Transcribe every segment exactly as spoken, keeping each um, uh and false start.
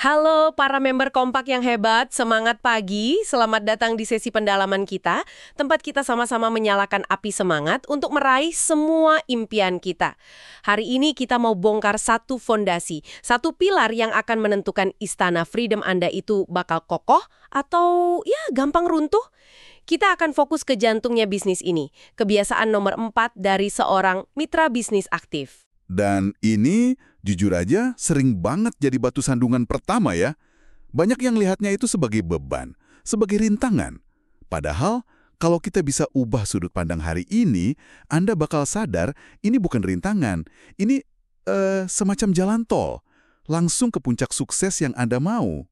Halo para member Kompak yang hebat, semangat pagi, selamat datang di sesi pendalaman kita, tempat kita sama-sama menyalakan api semangat untuk meraih semua impian kita. Hari ini kita mau bongkar satu fondasi, satu pilar yang akan menentukan istana freedom Anda itu bakal kokoh atau ya gampang runtuh. Kita akan fokus ke jantungnya bisnis ini, kebiasaan nomor empat dari seorang mitra bisnis aktif. Dan ini, jujur aja, sering banget jadi batu sandungan pertama ya. Banyak yang lihatnya itu sebagai beban, sebagai rintangan. Padahal, kalau kita bisa ubah sudut pandang hari ini, Anda bakal sadar ini bukan rintangan. Ini eh, semacam jalan tol, langsung ke puncak sukses yang Anda mau.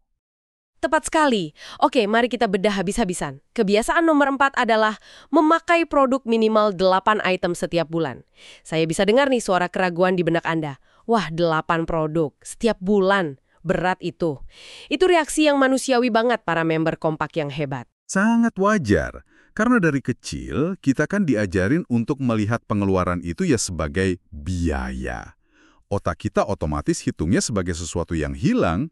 Tepat sekali. Oke, mari kita bedah habis-habisan. Kebiasaan nomor empat adalah memakai produk minimal delapan item setiap bulan. Saya bisa dengar nih suara keraguan di benak Anda. Wah, delapan produk setiap bulan. Berat itu. Itu reaksi yang manusiawi banget para member Kompak yang hebat. Sangat wajar, karena dari kecil kita kan diajarin untuk melihat pengeluaran itu ya sebagai biaya. Otak kita otomatis hitungnya sebagai sesuatu yang hilang.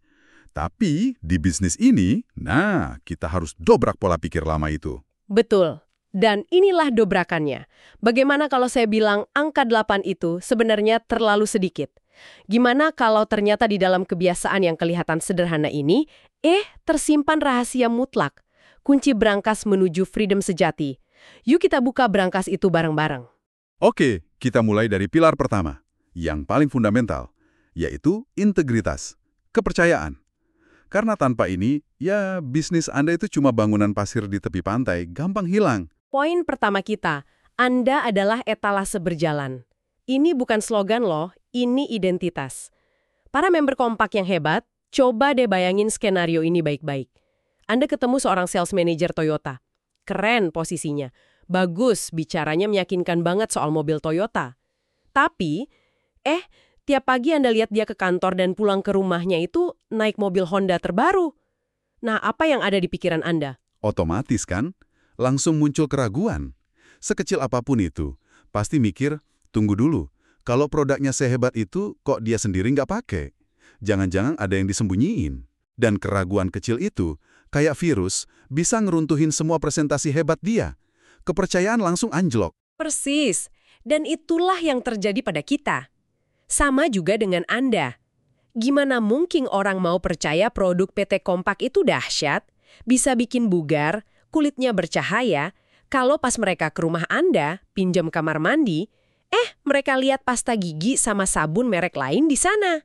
Tapi di bisnis ini, nah kita harus dobrak pola pikir lama itu. Betul. Dan inilah dobrakannya. Bagaimana kalau saya bilang angka delapan itu sebenarnya terlalu sedikit? Gimana kalau ternyata di dalam kebiasaan yang kelihatan sederhana ini, eh tersimpan rahasia mutlak, kunci brankas menuju freedom sejati. Yuk kita buka brankas itu bareng-bareng. Oke, kita mulai dari pilar pertama, yang paling fundamental, yaitu integritas, kepercayaan. Karena tanpa ini, ya bisnis Anda itu cuma bangunan pasir di tepi pantai, gampang hilang. Poin pertama kita, Anda adalah etalase berjalan. Ini bukan slogan loh, ini identitas. Para member Kompak yang hebat, coba deh bayangin skenario ini baik-baik. Anda ketemu seorang sales manager Toyota. Keren posisinya. Bagus, bicaranya meyakinkan banget soal mobil Toyota. Tapi, eh, tiap pagi Anda lihat dia ke kantor dan pulang ke rumahnya itu naik mobil Honda terbaru. Nah, apa yang ada di pikiran Anda? Otomatis kan, langsung muncul keraguan. Sekecil apapun itu, pasti mikir, tunggu dulu, kalau produknya sehebat itu, kok dia sendiri nggak pakai? Jangan-jangan ada yang disembunyiin. Dan keraguan kecil itu, kayak virus, bisa ngeruntuhin semua presentasi hebat dia. Kepercayaan langsung anjlok. Persis. Dan itulah yang terjadi pada kita. Sama juga dengan Anda. Gimana mungkin orang mau percaya produk P T Kompak itu dahsyat, bisa bikin bugar, kulitnya bercahaya, kalau pas mereka ke rumah Anda, pinjam kamar mandi, eh mereka lihat pasta gigi sama sabun merek lain di sana.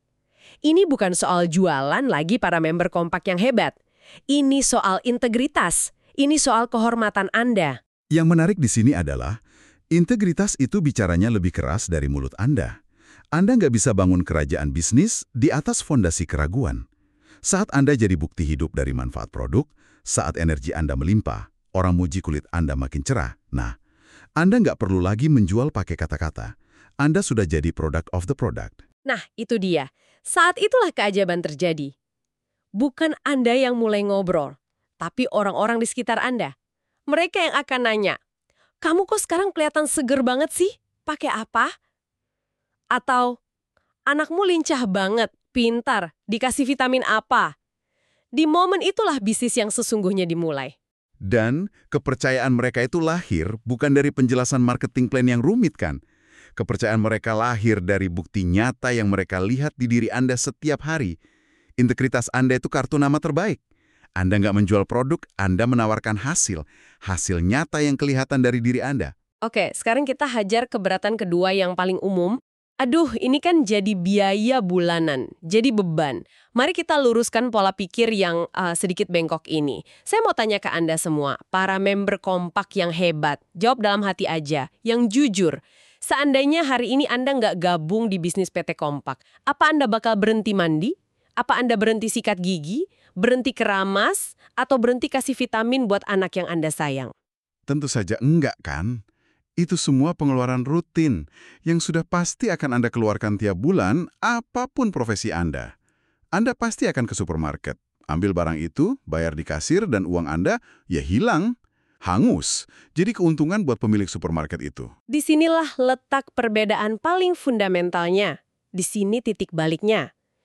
Ini bukan soal jualan lagi para member Kompak yang hebat. Ini soal integritas. Ini soal kehormatan Anda. Yang menarik di sini adalah, integritas itu bicaranya lebih keras dari mulut Anda. Anda nggak bisa bangun kerajaan bisnis di atas fondasi keraguan. Saat Anda jadi bukti hidup dari manfaat produk, saat energi Anda melimpah, orang muji kulit Anda makin cerah. Nah, Anda nggak perlu lagi menjual pakai kata-kata. Anda sudah jadi product of the product. Nah, itu dia. Saat itulah keajaiban terjadi. Bukan Anda yang mulai ngobrol, tapi orang-orang di sekitar Anda. Mereka yang akan nanya, kamu kok sekarang kelihatan seger banget sih? Pakai apa? Atau, anakmu lincah banget, pintar, dikasih vitamin apa? Di momen itulah bisnis yang sesungguhnya dimulai. Dan kepercayaan mereka itu lahir bukan dari penjelasan marketing plan yang rumit kan? Kepercayaan mereka lahir dari bukti nyata yang mereka lihat di diri Anda setiap hari. Integritas Anda itu kartu nama terbaik. Anda nggak menjual produk, Anda menawarkan hasil. Hasil nyata yang kelihatan dari diri Anda. Oke, sekarang kita hajar keberatan kedua yang paling umum. Aduh, ini kan jadi biaya bulanan, jadi beban. Mari kita luruskan pola pikir yang uh, sedikit bengkok ini. Saya mau tanya ke Anda semua, para member Kompak yang hebat. Jawab dalam hati aja, yang jujur. Seandainya hari ini Anda nggak gabung di bisnis P T Kompak, apa Anda bakal berhenti mandi? Apa Anda berhenti sikat gigi? Berhenti keramas? Atau berhenti kasih vitamin buat anak yang Anda sayang? Tentu saja enggak kan? Itu semua pengeluaran rutin yang sudah pasti akan Anda keluarkan tiap bulan, apapun profesi Anda. Anda pasti akan ke supermarket, ambil barang itu, bayar di kasir, dan uang Anda ya hilang, hangus. Jadi keuntungan buat pemilik supermarket itu. Disinilah letak perbedaan paling fundamentalnya. Di sini titik baliknya.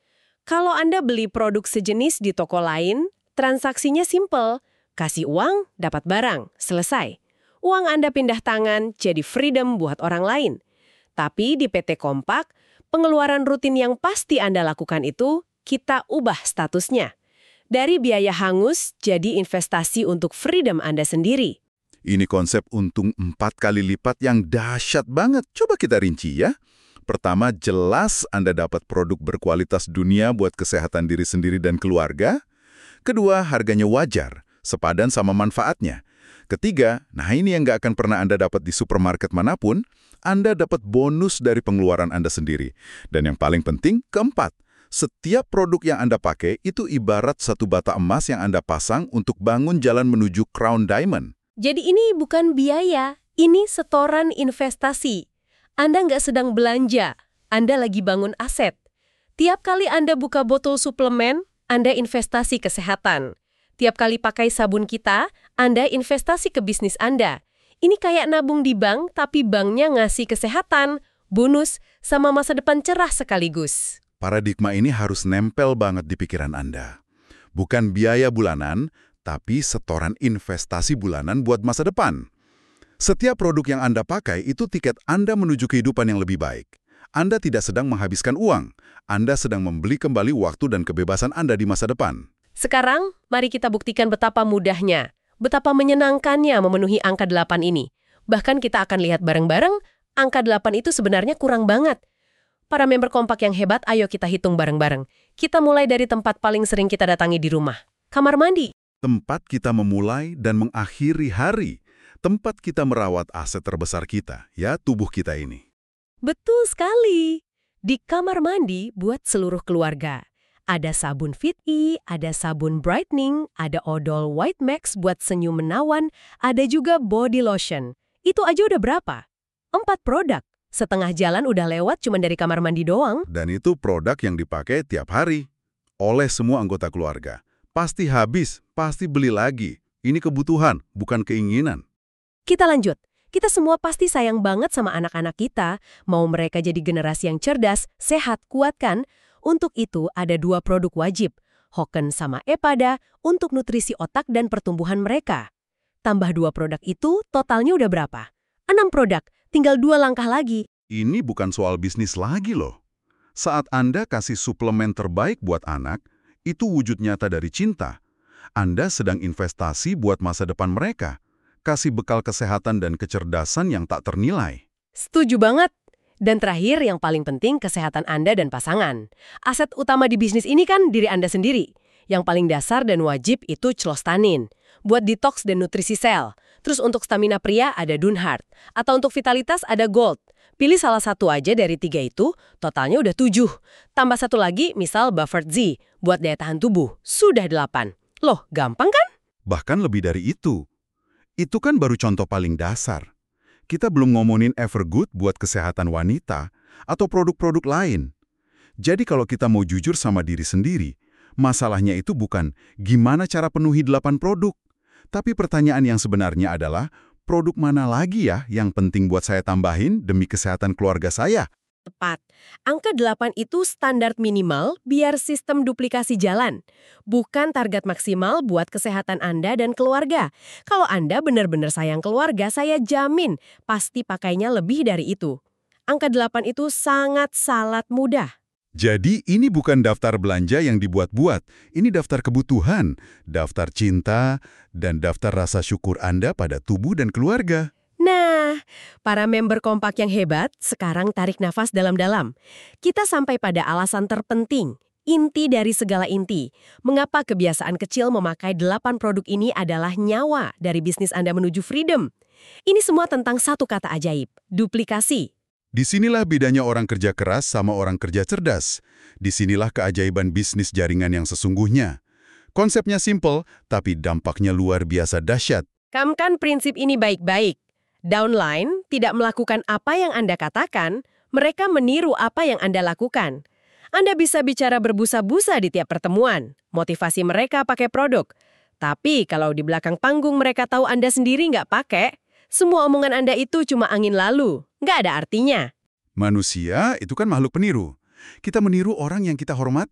Kalau Anda beli produk sejenis di toko lain, transaksinya simple. Kasih uang, dapat barang, selesai. Uang Anda pindah tangan, jadi freedom buat orang lain. Tapi di P T Kompak, pengeluaran rutin yang pasti Anda lakukan itu, kita ubah statusnya. Dari biaya hangus, jadi investasi untuk freedom Anda sendiri. Ini konsep untung empat kali lipat yang dahsyat banget. Coba kita rinci ya. Pertama, jelas Anda dapat produk berkualitas dunia buat kesehatan diri sendiri dan keluarga. Kedua, harganya wajar, sepadan sama manfaatnya. Ketiga, nah ini yang nggak akan pernah Anda dapat di supermarket manapun, Anda dapat bonus dari pengeluaran Anda sendiri. Dan yang paling penting, keempat, setiap produk yang Anda pakai itu ibarat satu bata emas yang Anda pasang untuk bangun jalan menuju Crown Diamond. Jadi ini bukan biaya, ini setoran investasi. Anda nggak sedang belanja, Anda lagi bangun aset. Tiap kali Anda buka botol suplemen, Anda investasi kesehatan. Tiap kali pakai sabun kita, Anda investasi ke bisnis Anda. Ini kayak nabung di bank, tapi banknya ngasih kesehatan, bonus, sama masa depan cerah sekaligus. Paradigma ini harus nempel banget di pikiran Anda. Bukan biaya bulanan, tapi setoran investasi bulanan buat masa depan. Setiap produk yang Anda pakai itu tiket Anda menuju kehidupan yang lebih baik. Anda tidak sedang menghabiskan uang. Anda sedang membeli kembali waktu dan kebebasan Anda di masa depan. Sekarang, mari kita buktikan betapa mudahnya, betapa menyenangkannya memenuhi angka delapan ini. Bahkan kita akan lihat bareng-bareng, angka delapan itu sebenarnya kurang banget. Para member Kompak yang hebat, ayo kita hitung bareng-bareng. Kita mulai dari tempat paling sering kita datangi di rumah. Kamar mandi. Tempat kita memulai dan mengakhiri hari. Tempat kita merawat aset terbesar kita, ya tubuh kita ini. Betul sekali. Di kamar mandi buat seluruh keluarga. Ada sabun Fit E, ada sabun brightening, ada odol White Max buat senyum menawan, ada juga body lotion. Itu aja udah berapa? Empat produk. Setengah jalan udah lewat cuma dari kamar mandi doang. Dan itu produk yang dipakai tiap hari oleh semua anggota keluarga. Pasti habis, pasti beli lagi. Ini kebutuhan, bukan keinginan. Kita lanjut. Kita semua pasti sayang banget sama anak-anak kita, mau mereka jadi generasi yang cerdas, sehat, kuat kan? Untuk itu ada dua produk wajib, Hoken sama Epada, untuk nutrisi otak dan pertumbuhan mereka. Tambah dua produk itu, totalnya udah berapa? Enam produk, tinggal dua langkah lagi. Ini bukan soal bisnis lagi loh. Saat Anda kasih suplemen terbaik buat anak, itu wujud nyata dari cinta. Anda sedang investasi buat masa depan mereka. Kasih bekal kesehatan dan kecerdasan yang tak ternilai. Setuju banget. Dan terakhir, yang paling penting, kesehatan Anda dan pasangan. Aset utama di bisnis ini kan diri Anda sendiri. Yang paling dasar dan wajib itu Clostanin, buat detox dan nutrisi sel. Terus untuk stamina pria ada Dunhart. Atau untuk vitalitas ada Gold. Pilih salah satu aja dari tiga itu, totalnya udah tujuh. Tambah satu lagi, misal Buffert Z, buat daya tahan tubuh. Sudah delapan. Loh, gampang kan? Bahkan lebih dari itu. Itu kan baru contoh paling dasar. Kita belum ngomongin Evergood buat kesehatan wanita atau produk-produk lain. Jadi kalau kita mau jujur sama diri sendiri, masalahnya itu bukan gimana cara penuhi delapan produk. Tapi pertanyaan yang sebenarnya adalah, produk mana lagi ya yang penting buat saya tambahin demi kesehatan keluarga saya? Tepat. Angka delapan itu standar minimal biar sistem duplikasi jalan. Bukan target maksimal buat kesehatan Anda dan keluarga. Kalau Anda benar-benar sayang keluarga, saya jamin pasti pakainya lebih dari itu. Angka delapan itu sangat sangat mudah. Jadi ini bukan daftar belanja yang dibuat-buat. Ini daftar kebutuhan, daftar cinta, dan daftar rasa syukur Anda pada tubuh dan keluarga. Nah, para member Kompak yang hebat, sekarang tarik nafas dalam-dalam. Kita sampai pada alasan terpenting, inti dari segala inti. Mengapa kebiasaan kecil memakai delapan produk ini adalah nyawa dari bisnis Anda menuju freedom. Ini semua tentang satu kata ajaib, duplikasi. Disinilah bedanya orang kerja keras sama orang kerja cerdas. Disinilah keajaiban bisnis jaringan yang sesungguhnya. Konsepnya simple, tapi dampaknya luar biasa dahsyat. Camkan prinsip ini baik-baik. Downline tidak melakukan apa yang Anda katakan, mereka meniru apa yang Anda lakukan. Anda bisa bicara berbusa-busa di tiap pertemuan, motivasi mereka pakai produk. Tapi kalau di belakang panggung mereka tahu Anda sendiri nggak pakai, semua omongan Anda itu cuma angin lalu, nggak ada artinya. Manusia itu kan makhluk peniru. Kita meniru orang yang kita hormati,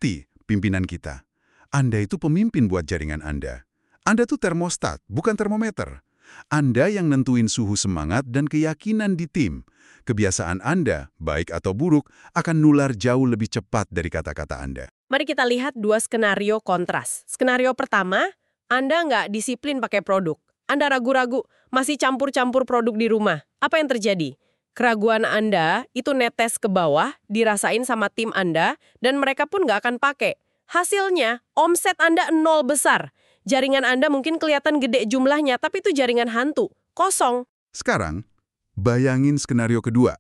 pimpinan kita. Anda itu pemimpin buat jaringan Anda. Anda tuh termostat, bukan termometer. Anda yang nentuin suhu semangat dan keyakinan di tim. Kebiasaan Anda, baik atau buruk, akan nular jauh lebih cepat dari kata-kata Anda. Mari kita lihat dua skenario kontras. Skenario pertama, Anda nggak disiplin pakai produk. Anda ragu-ragu, masih campur-campur produk di rumah. Apa yang terjadi? Keraguan Anda itu netes ke bawah, dirasain sama tim Anda, dan mereka pun nggak akan pakai. Hasilnya, omset Anda nol besar. Jaringan Anda mungkin kelihatan gede jumlahnya, tapi itu jaringan hantu, kosong. Sekarang, bayangin skenario kedua.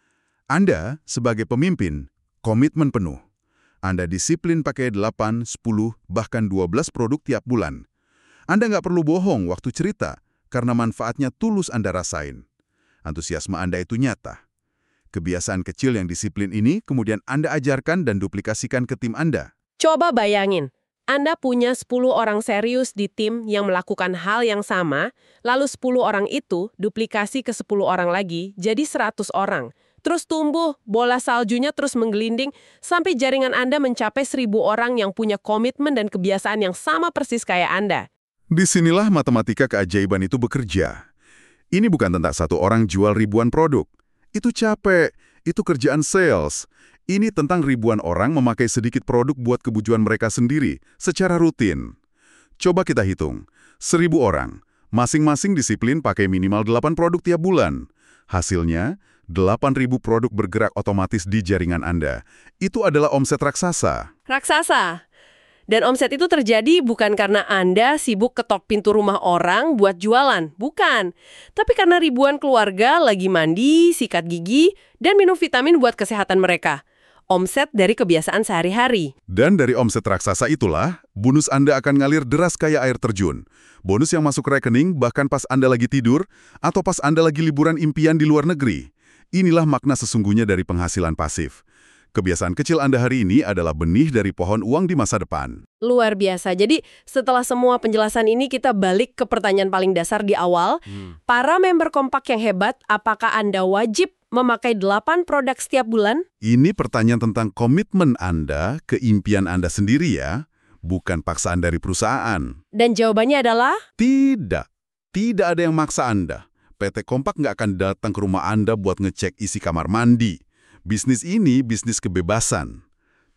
Anda, sebagai pemimpin, komitmen penuh. Anda disiplin pakai delapan, sepuluh, bahkan dua belas produk tiap bulan. Anda nggak perlu bohong waktu cerita, karena manfaatnya tulus Anda rasain. Antusiasme Anda itu nyata. Kebiasaan kecil yang disiplin ini kemudian Anda ajarkan dan duplikasikan ke tim Anda. Coba bayangin, Anda punya sepuluh orang serius di tim yang melakukan hal yang sama, lalu sepuluh orang itu duplikasi ke sepuluh orang lagi, jadi seratus orang. Terus tumbuh, bola saljunya terus menggelinding, sampai jaringan Anda mencapai seribu orang yang punya komitmen dan kebiasaan yang sama persis kayak Anda. Disinilah matematika keajaiban itu bekerja. Ini bukan tentang satu orang jual ribuan produk. Itu capek, itu kerjaan sales. Ini tentang ribuan orang memakai sedikit produk buat kebutuhan mereka sendiri, secara rutin. Coba kita hitung, seribu orang, masing-masing disiplin pakai minimal delapan produk tiap bulan. Hasilnya, delapan ribu produk bergerak otomatis di jaringan Anda. Itu adalah omset raksasa. Raksasa. Dan omset itu terjadi bukan karena Anda sibuk ketok pintu rumah orang buat jualan, bukan. Tapi karena ribuan keluarga lagi mandi, sikat gigi, dan minum vitamin buat kesehatan mereka. Omset dari kebiasaan sehari-hari. Dan dari omset raksasa itulah, bonus Anda akan ngalir deras kayak air terjun. Bonus yang masuk rekening bahkan pas Anda lagi tidur, atau pas Anda lagi liburan impian di luar negeri. Inilah makna sesungguhnya dari penghasilan pasif. Kebiasaan kecil Anda hari ini adalah benih dari pohon uang di masa depan. Luar biasa. Jadi setelah semua penjelasan ini kita balik ke pertanyaan paling dasar di awal. Hmm. Para member kompak yang hebat, apakah Anda wajib memakai delapan produk setiap bulan? Ini pertanyaan tentang komitmen Anda ke impian Anda sendiri ya, bukan paksaan dari perusahaan. Dan jawabannya adalah? Tidak. Tidak ada yang maksa Anda. P T Kompak nggak akan datang ke rumah Anda buat ngecek isi kamar mandi. Bisnis ini bisnis kebebasan.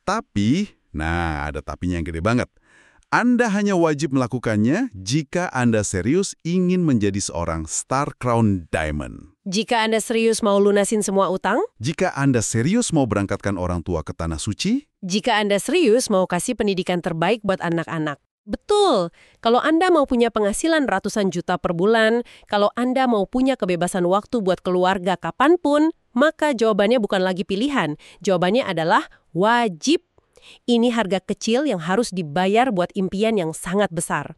Tapi, nah ada tapinya yang gede banget. Anda hanya wajib melakukannya jika Anda serius ingin menjadi seorang Star Crown Diamond. Jika Anda serius mau lunasin semua utang? Jika Anda serius mau berangkatkan orang tua ke Tanah Suci? Jika Anda serius mau kasih pendidikan terbaik buat anak-anak? Betul. Kalau Anda mau punya penghasilan ratusan juta per bulan, kalau Anda mau punya kebebasan waktu buat keluarga kapanpun, maka jawabannya bukan lagi pilihan. Jawabannya adalah wajib. Ini harga kecil yang harus dibayar buat impian yang sangat besar.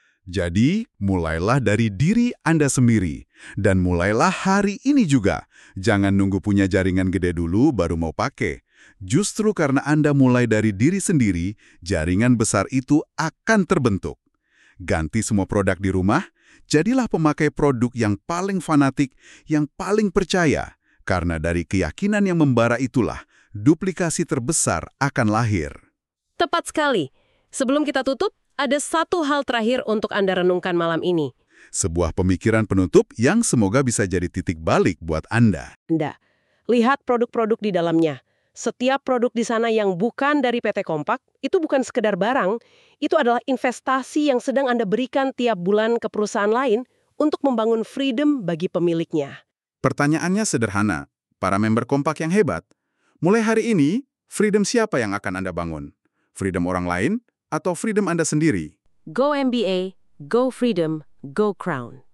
Jadi, mulailah dari diri Anda sendiri. Dan mulailah hari ini juga. Jangan nunggu punya jaringan gede dulu baru mau pakai. Justru karena Anda mulai dari diri sendiri, jaringan besar itu akan terbentuk. Ganti semua produk di rumah, jadilah pemakai produk yang paling fanatik, yang paling percaya. Karena dari keyakinan yang membara itulah, duplikasi terbesar akan lahir. Tepat sekali. Sebelum kita tutup, ada satu hal terakhir untuk Anda renungkan malam ini. Sebuah pemikiran penutup yang semoga bisa jadi titik balik buat Anda. Anda, lihat produk-produk di dalamnya. Setiap produk di sana yang bukan dari P T Kompak, itu bukan sekedar barang, itu adalah investasi yang sedang Anda berikan tiap bulan ke perusahaan lain untuk membangun freedom bagi pemiliknya. Pertanyaannya sederhana, para member Kompak yang hebat, mulai hari ini, freedom siapa yang akan Anda bangun? Freedom orang lain atau freedom Anda sendiri? Go M B A, Go Freedom, Go Crown.